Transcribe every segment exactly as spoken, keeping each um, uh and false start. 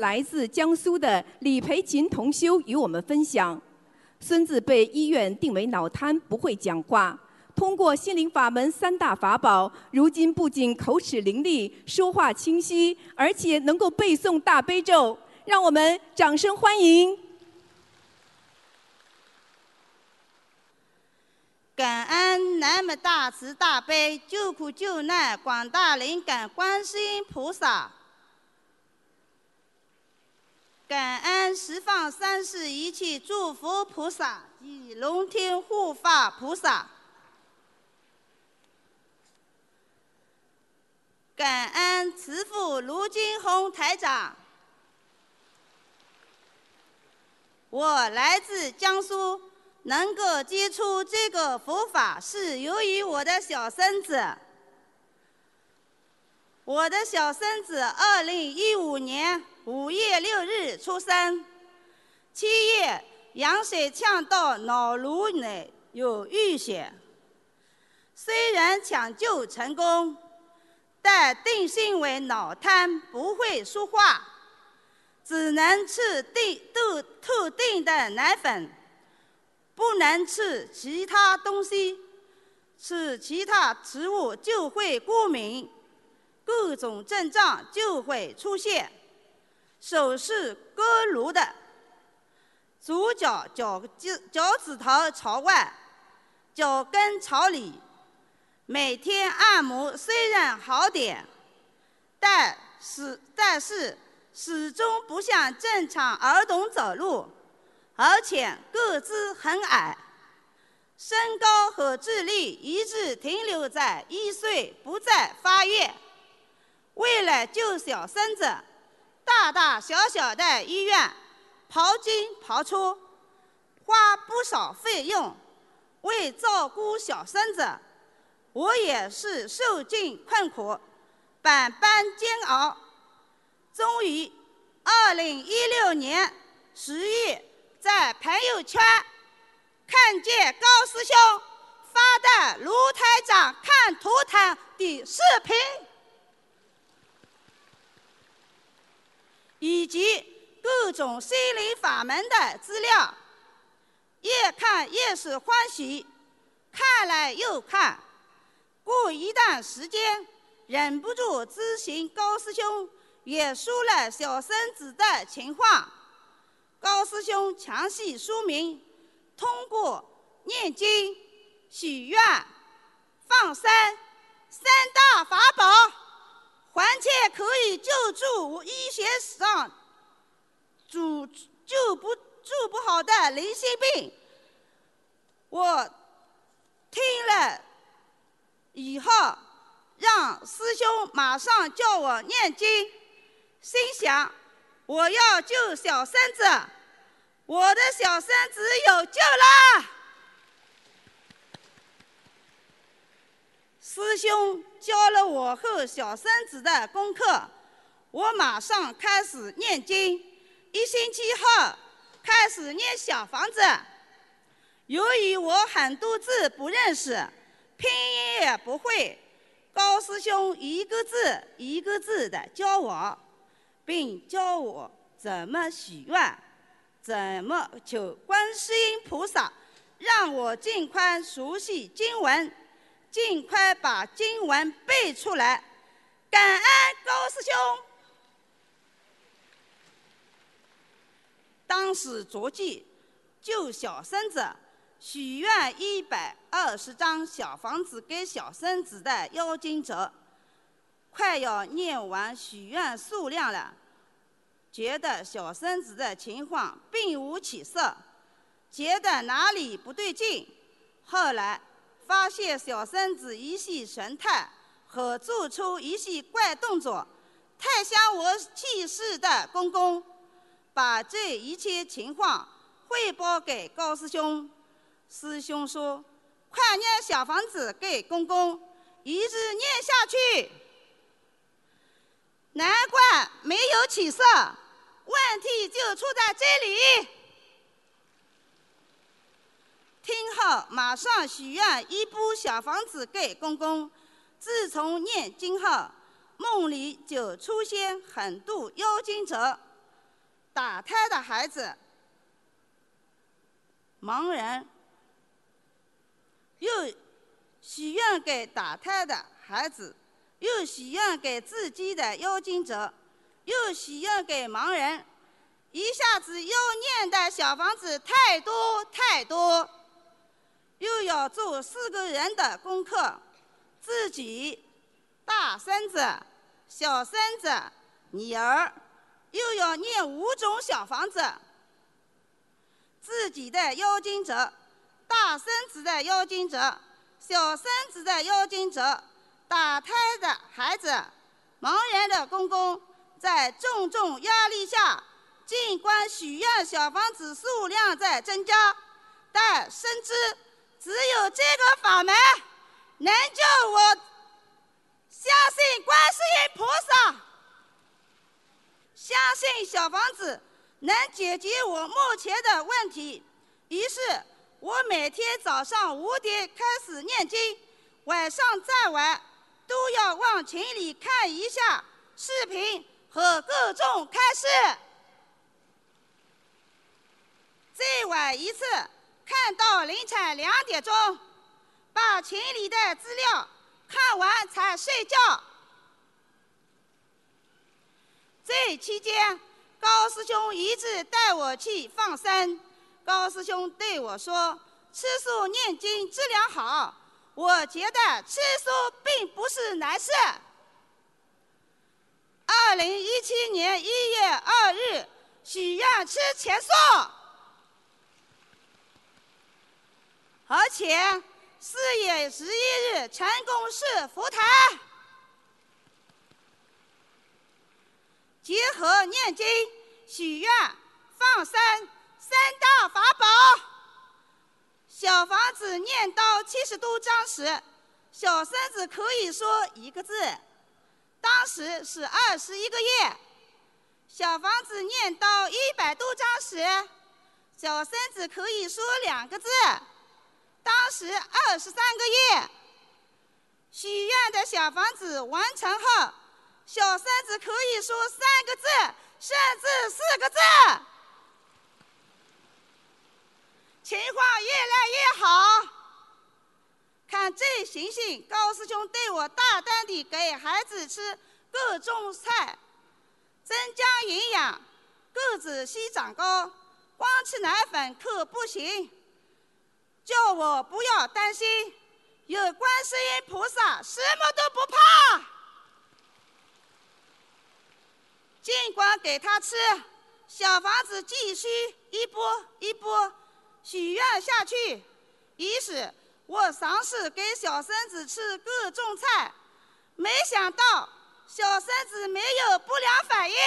来自江苏的李培勤同修与我们分享：孙子被医院定为脑瘫，不会讲话。通过心灵法门三大法宝，如今不仅口齿伶俐、说话清晰，而且能够背诵大悲咒。让我们掌声欢迎！ 感恩南无大慈大悲救苦救难广大灵感观世音菩萨，感恩十方三世一切诸佛菩萨及龙天护法菩萨，感恩慈父卢金红台长。我来自江苏，能够接触这个佛法是由于我的小孙子。我的小孙子二零一五年五月六日出生，七月羊水呛到脑颅内有淤血，虽然抢救成功，但定性为脑瘫，不会说话，只能吃定特特定的奶粉，不能吃其他东西，吃其他食物就会过敏，各种症状就会出现。手是割颅的，左脚脚脚趾头朝外，脚跟朝里。每天按摩虽然好点，但是但是始终不像正常儿童走路，而且个子很矮，身高和智力一直停留在一岁，不再发育。为了救小孙子，大大小小的医院跑进跑出，花不少费用。为照顾小孙子，我也是受尽困苦，百般煎熬。终于，二零一六年十月，在朋友圈看见高师兄发的卢台长看图腾的视频，以及各种心灵法门的资料，越看越是欢喜，看了又看。过一段时间，忍不住咨询高师兄，也说了小孙子的情况。高师兄详细说明，通过念经、许愿、放生三大法宝，完全可以救助医学上救救不治不好的灵性病。我听了以后，让师兄马上叫我念经，心想我要救小孙子，我的小孙子有救了。师兄教了我和小孙子的功课，我马上开始念经，一星期后开始念小房子。由于我很多字不认识，拼音也不会，高师兄一个字一个字的教我，并教我怎么许愿，怎么求观世音菩萨，让我尽快熟悉经文，尽快把经文背出来。感恩高师兄。当时着急救小孙子，许愿一百二十张小房子给小孙子的妖精者，快要念完许愿数量了，觉得小孙子的情况并无起色，觉得哪里不对劲。后来发现小孙子一些神态和做出一些怪动作，太像我去世的公公，把这一切情况汇报给高师兄。师兄说：“快念小房子给公公，一直念下去。”难怪没有起色，问题就出在这里。听后马上许愿一部小房子给公公。自从念经后，梦里就出现很多妖精者， 打胎的孩子，盲人，又许愿给打胎的孩子，又许愿给自己的妖精者，又许愿给盲人，一下子要念的小房子太多太多，又要做四个人的功课，自己、大孙子、小孙子、女儿，又要念五种小房子，自己的妖精者、大孙子的妖精者、小孙子的妖精者、打胎的孩子、盲人的公公，在重重压力下，尽管许愿小房子数量在增加，但深知只有这个法门能救我相信观世音菩萨，相信小房子能解决我目前的问题。于是我每天早上五点开始念经，晚上再晚都要往群里看一下视频和各种开示。最晚一次看到凌晨两点钟，把群里的资料看完才睡觉。这期间，高师兄一直带我去放生。高师兄对我说：“吃素念经质量好。”我觉得吃素并不是难事。二零一七年一月二日，许愿吃全素，而且四月十一日成功是佛台。结合念经、许愿、放生三大法宝，小房子念到七十多章时，小孙子可以说一个字，当时是二十一个月。小房子念到一百多章时，小孙子可以说两个字，当时二十三个月。许愿的小房子完成后，小孙子可以说三个字，甚至四个字，情况越来越好。看这行性，高师兄对我大胆地给孩子吃各种菜，增加营养，个子需长高，光吃奶粉可不行，叫我不要担心，有观世音菩萨，什么都不怕。尽管给他吃，小房子继续一波一波许愿下去。于是我尝试给小孙子吃各种菜，没想到小孙子没有不良反应，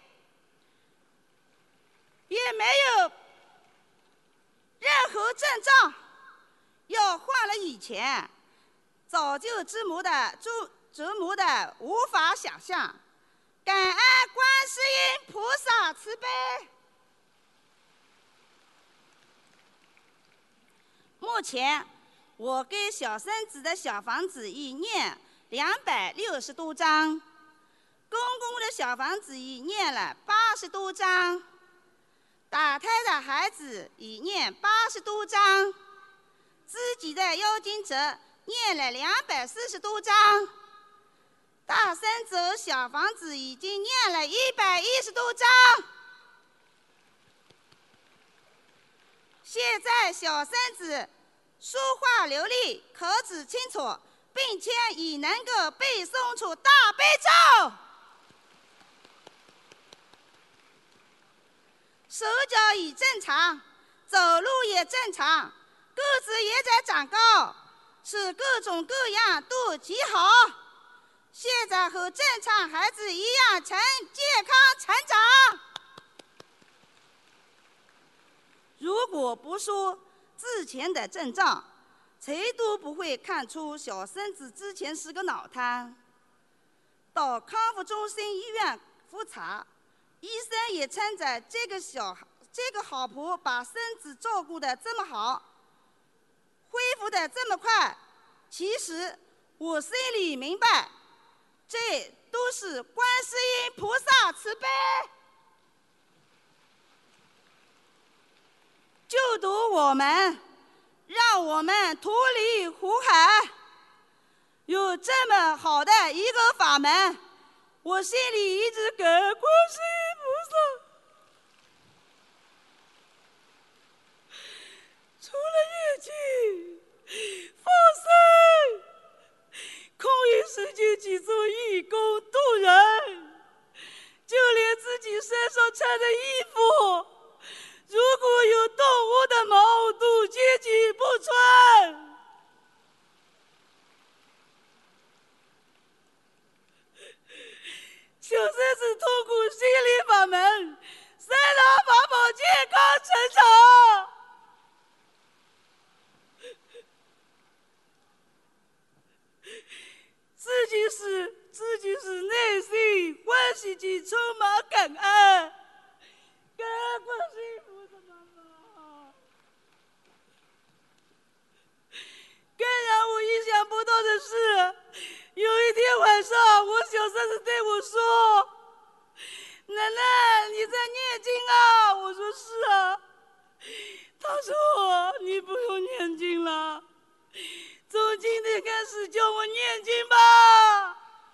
也没有任何症状。要换了以前，早就折磨的折磨的无法想象。感恩观世音菩萨慈悲。目前我给小孙子的小房子已念两百六十多章，公公的小房子已念了八十多章，打胎的孩子已念八十多章，自己的妖精者念了两百四十多章。大孙子小房子已经念了一百一十多章，现在小孙子说话流利，口齿清楚，并且已能够背诵出大悲咒，手脚已正常，走路也正常，个子也在长高，是各种各样都极好。现在和正常孩子一样成健康成长。如果不说之前的症状，谁都不会看出小孙子之前是个脑瘫。到康复中心医院复查，医生也称赞这个小这个好婆把孙子照顾得这么好，恢复得这么快。其实我心里明白，这都是观世音菩萨慈悲。 我们，让我们脱离苦海。有这么好的一个法门，我心里一直感恩观世音菩萨。除了业绩放生，空余时间去做义工度人，就连自己身上穿的衣服，如果有动物的毛都坚决不穿。小孙子通过心灵法门，三大法宝健康成长。自己是自己是内心欢喜及充满感恩，感恩观世音菩萨妈妈。更让我意想不到的是，有一天晚上，我小孙子对我说：“奶奶，你在念经啊？”我说：“是啊。”他说：“你不用念经了。从今天开始叫我念经吧。”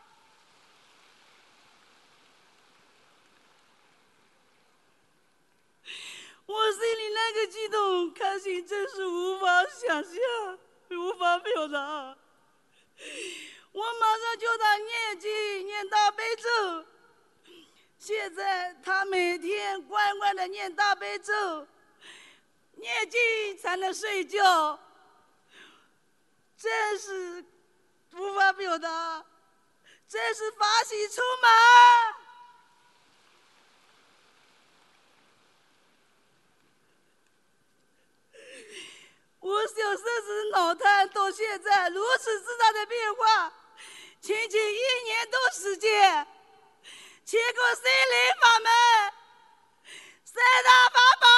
我心里那个激动、开心，真是无法想象，无法表达。我马上叫他念经，念大悲咒。现在他每天乖乖的念大悲咒，念经才能睡觉。真是无法表达，真是法喜充满。我小孙子脑瘫到现在如此之大的变化，仅仅一年多时间，经过心灵法门、三大法宝，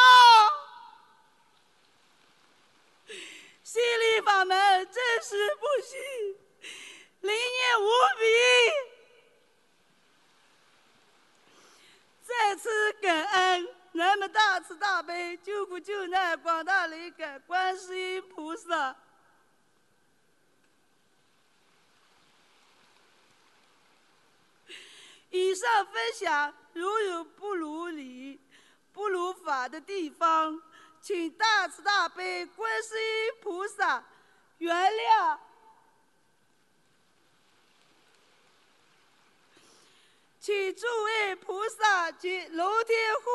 心灵法门真是不虚，灵验无比。再次感恩南无大慈大悲救苦救难广大灵感观世音菩萨。以上分享如有不如理、不如法的地方，请大慈大悲观世音菩萨原谅。请诸位菩萨及龙天